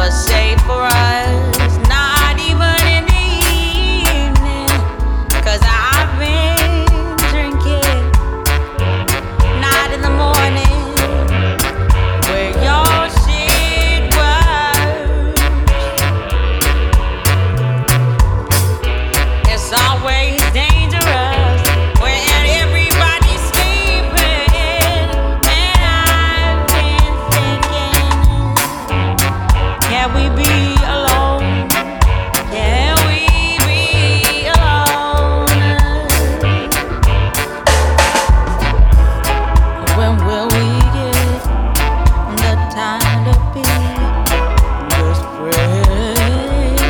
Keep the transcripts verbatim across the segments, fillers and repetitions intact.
never safe for us, not even in the evening, 'cause I've been drinking, not in the morning, where your shit was. It's always dangerous when everybody's sleeping, and I've been thinking, can we be alone? Can we be alone? When will we get the time to be just friends?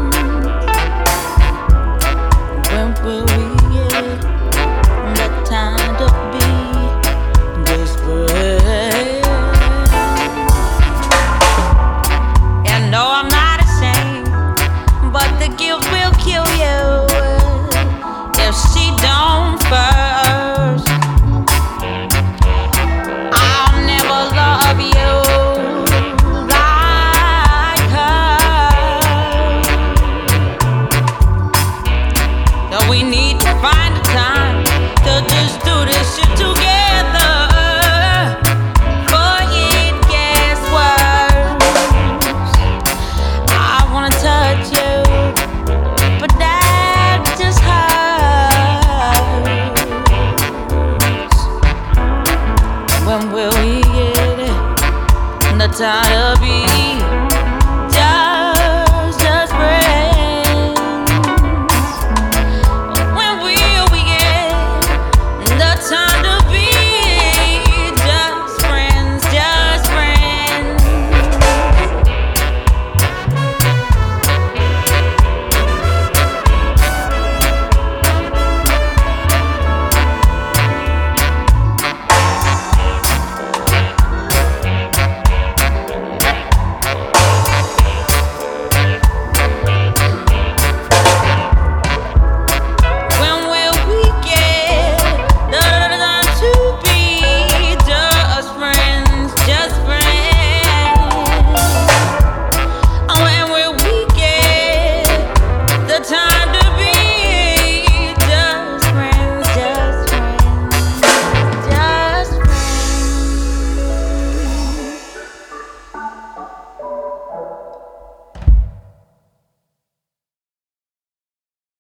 When will we get the time to be just friends? And no, I'm not ashamed, but the guilt will kill you if she don't first. I'll never love you like her. So we need to find a time to just